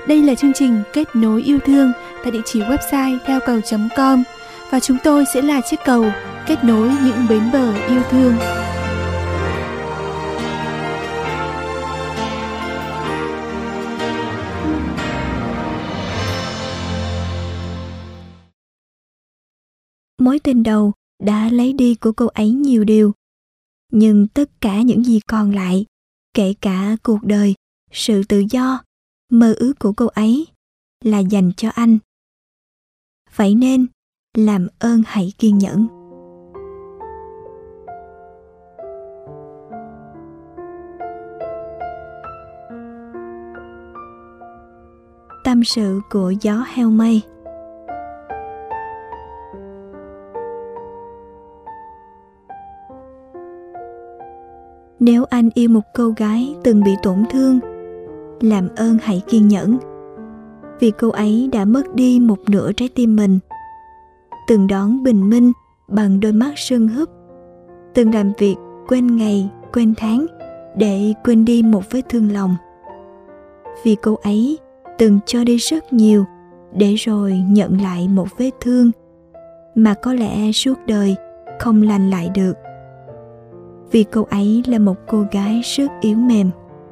Đây là chương trình Kết nối yêu thương tại địa chỉ website theo cầu.com và chúng tôi sẽ là chiếc cầu kết nối những bến bờ yêu thương. Mối tình đầu đã lấy đi của cô ấy nhiều điều, nhưng tất cả những gì còn lại, kể cả cuộc đời, sự tự do, mơ ước của cô ấy là dành cho anh. Vậy nên, làm ơn hãy kiên nhẫn. Tâm sự của gió heo mây. Nếu anh yêu một cô gái từng bị tổn thương, làm ơn hãy kiên nhẫn, vì cô ấy đã mất đi một nửa trái tim mình. Từng đón bình minh bằng đôi mắt sưng húp, từng làm việc quên ngày, quên tháng để quên đi một vết thương lòng. Vì cô ấy từng cho đi rất nhiều để rồi nhận lại một vết thương mà có lẽ suốt đời không lành lại được. Vì cô ấy là một cô gái rất yếu mềm.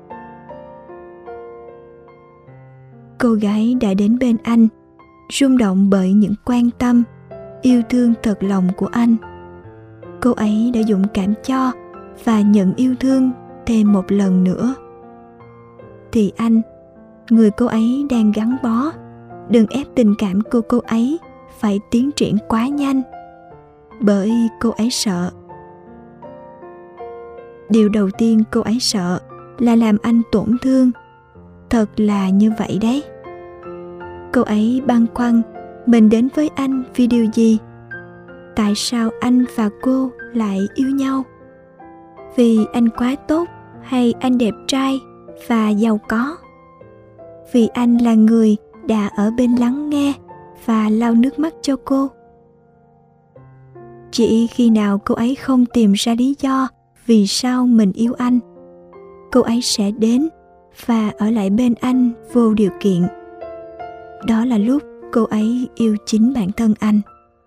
Cô gái đã đến bên anh, rung động bởi những quan tâm, yêu thương thật lòng của anh. Cô ấy đã dũng cảm cho và nhận yêu thương thêm một lần nữa. Thì anh, người cô ấy đang gắn bó, đừng ép tình cảm của cô ấy phải tiến triển quá nhanh, bởi cô ấy sợ. Điều đầu tiên cô ấy sợ là làm anh tổn thương. Thật là như vậy đấy. Cô ấy băn khoăn mình đến với anh vì điều gì? Tại sao anh và cô lại yêu nhau? Vì anh quá tốt hay anh đẹp trai và giàu có? Vì anh là người đã ở bên lắng nghe và lau nước mắt cho cô? Chỉ khi nào cô ấy không tìm ra lý do vì sao mình yêu anh, cô ấy sẽ đến và ở lại bên anh vô điều kiện. Đó là lúc cô ấy yêu chính bản thân anh.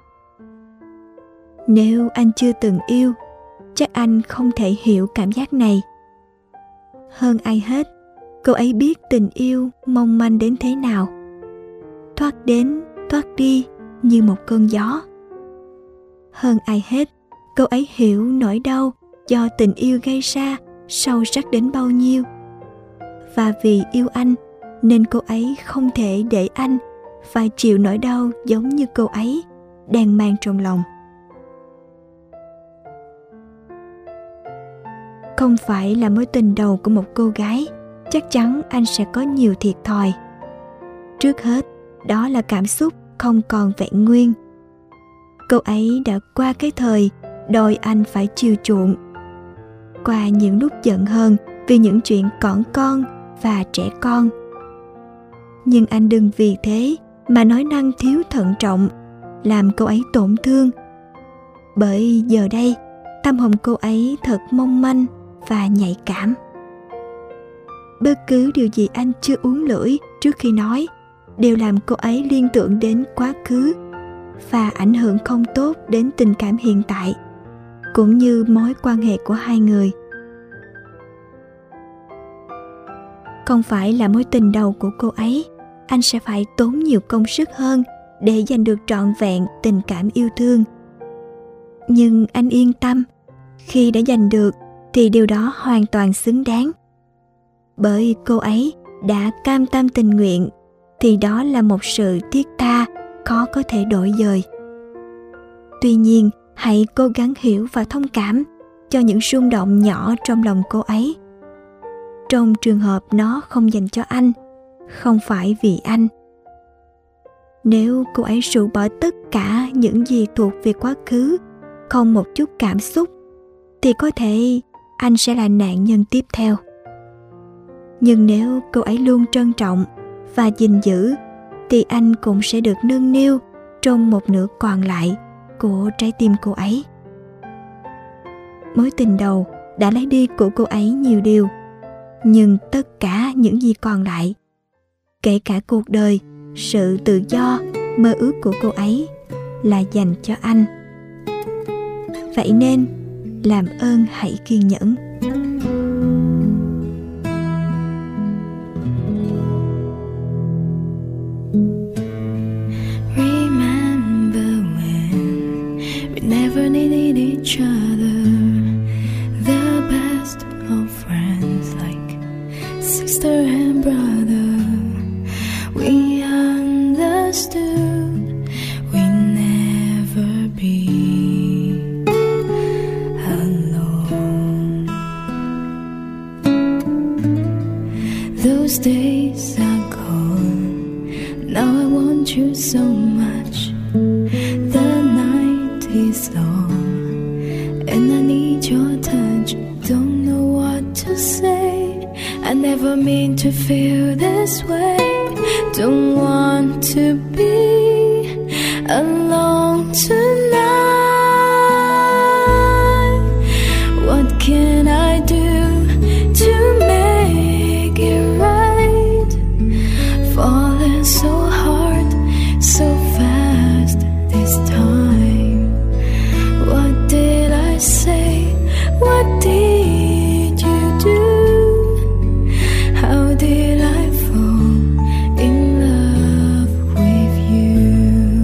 Nếu anh chưa từng yêu, chắc anh không thể hiểu cảm giác này. Hơn ai hết, cô ấy biết tình yêu mong manh đến thế nào. Thoát đến, thoát đi như một cơn gió. Hơn ai hết, cô ấy hiểu nỗi đau do tình yêu gây ra sâu sắc đến bao nhiêu. Và vì yêu anh nên cô ấy không thể để anh phải chịu nỗi đau giống như cô ấy đang mang trong lòng. Không phải là mối tình đầu của một cô gái, chắc chắn anh sẽ có nhiều thiệt thòi. Trước hết, đó là cảm xúc không còn vẹn nguyên. Cô ấy đã qua cái thời đòi anh phải chiều chuộng, qua những lúc giận hờn vì những chuyện cỏn con và trẻ con. Nhưng anh đừng vì thế mà nói năng thiếu thận trọng, làm cô ấy tổn thương. Bởi giờ đây, tâm hồn cô ấy thật mong manh và nhạy cảm. Bất cứ điều gì anh chưa uốn lưỡi trước khi nói đều làm cô ấy liên tưởng đến quá khứ và ảnh hưởng không tốt đến tình cảm hiện tại, cũng như mối quan hệ của hai người. Không phải là mối tình đầu của cô ấy, anh sẽ phải tốn nhiều công sức hơn để giành được trọn vẹn tình cảm yêu thương. Nhưng anh yên tâm, khi đã giành được thì điều đó hoàn toàn xứng đáng. Bởi cô ấy đã cam tâm tình nguyện, thì đó là một sự thiết tha khó có thể đổi dời. Tuy nhiên, hãy cố gắng hiểu và thông cảm cho những rung động nhỏ trong lòng cô ấy. Trong trường hợp nó không dành cho anh, không phải vì anh. Nếu cô ấy rũ bỏ tất cả những gì thuộc về quá khứ, không một chút cảm xúc, thì có thể anh sẽ là nạn nhân tiếp theo. Nhưng nếu cô ấy luôn trân trọng và gìn giữ, thì anh cũng sẽ được nâng niu trong một nửa còn lại của trái tim cô ấy. Mối tình đầu đã lấy đi của cô ấy nhiều điều, nhưng tất cả những gì còn lại, kể cả cuộc đời, sự tự do, mơ ước của cô ấy là dành cho anh. Vậy nên, làm ơn hãy kiên nhẫn. Remember when we never needed each other, the best of friends like sister and brother. We understood we'd never be alone. Those days are gone. Now I want you so much. The night is long and I need your touch. Don't know what to say. I never meant to feel this way. Don't want to be alone tonight. What can I do to make it right? Falling so hard, so fast this time. What did I say? What did you do? How did I fall in love with you?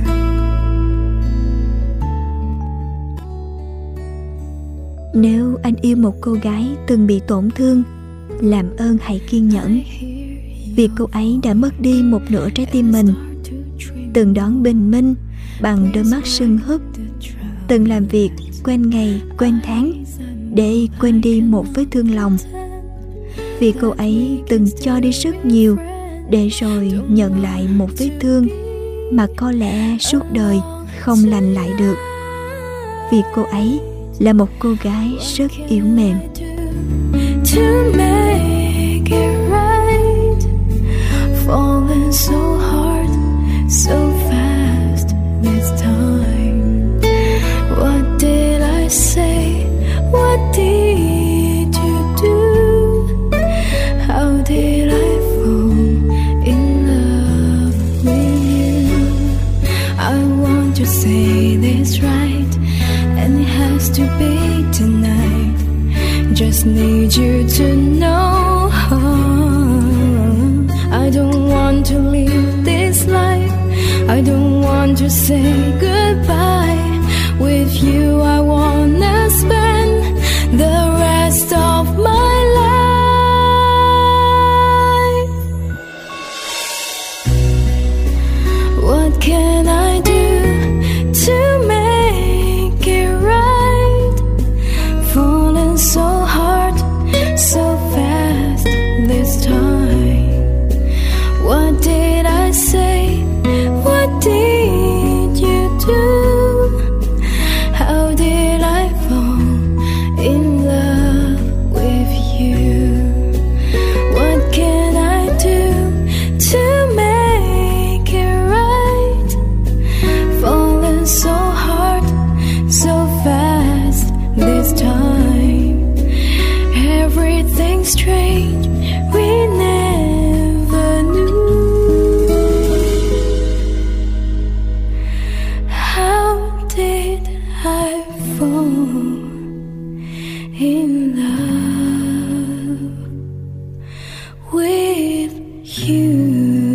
Nếu anh yêu một cô gái từng bị tổn thương, làm ơn hãy kiên nhẫn. Vì cô ấy đã mất đi một nửa trái tim mình, từng đón bình minh bằng đôi mắt sưng húp, từng làm việc quên ngày quên tháng để quên đi một vết thương lòng. Vì cô ấy từng cho đi rất nhiều để rồi nhận lại một vết thương mà có lẽ suốt đời không lành lại được. Vì cô ấy là một cô gái rất yếu mềm. To make it right, falling so hard, so fast this time. What did I say? What did you do? How did I fall in love with you? I want to say this right, and it has to be tonight. Just need you to know I don't want to live this life. I don't want to say goodbye. With you I wanna spend the rest of my life. What can I do to make it right? Falling so hard, so fast this time. What did I say? What did you do? How did I fall in love with you? What can I do to make it right? Falling so hard, so fast this time. Everything's strange, we never knew. How did I fall in love with you?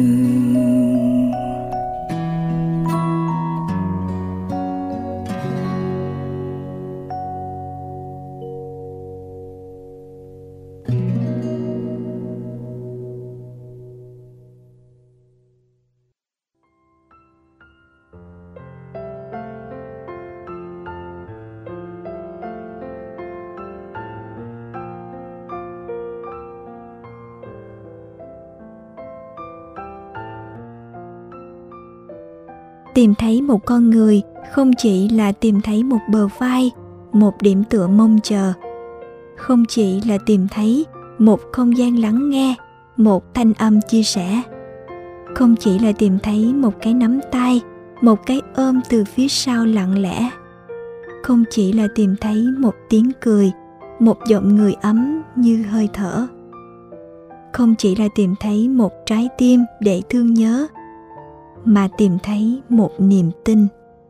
Tìm thấy một con người không chỉ là tìm thấy một bờ vai, một điểm tựa mong chờ. Không chỉ là tìm thấy một không gian lắng nghe, một thanh âm chia sẻ. Không chỉ là tìm thấy một cái nắm tay, một cái ôm từ phía sau lặng lẽ. Không chỉ là tìm thấy một tiếng cười, một giọng người ấm như hơi thở. không chỉ là tìm thấy một trái tim để thương nhớ, mà tìm thấy một niềm tin.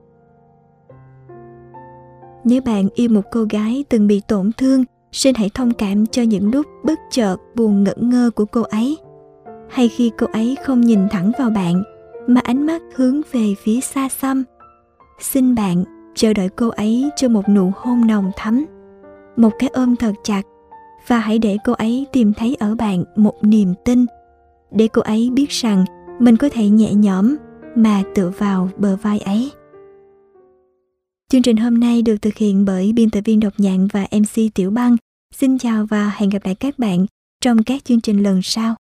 Nếu bạn yêu một cô gái từng bị tổn thương, xin hãy thông cảm cho những lúc bất chợt buồn ngẩn ngơ của cô ấy, hay khi cô ấy không nhìn thẳng vào bạn mà ánh mắt hướng về phía xa xăm. Xin bạn chờ đợi cô ấy cho một nụ hôn nồng thắm, một cái ôm thật chặt, và hãy để cô ấy tìm thấy ở bạn một niềm tin, để cô ấy biết rằng mình có thể nhẹ nhõm mà tựa vào bờ vai ấy. Chương trình hôm nay được thực hiện bởi biên tập viên Độc Nhạn và MC Tiểu Băng. Xin chào và hẹn gặp lại các bạn trong các chương trình lần sau.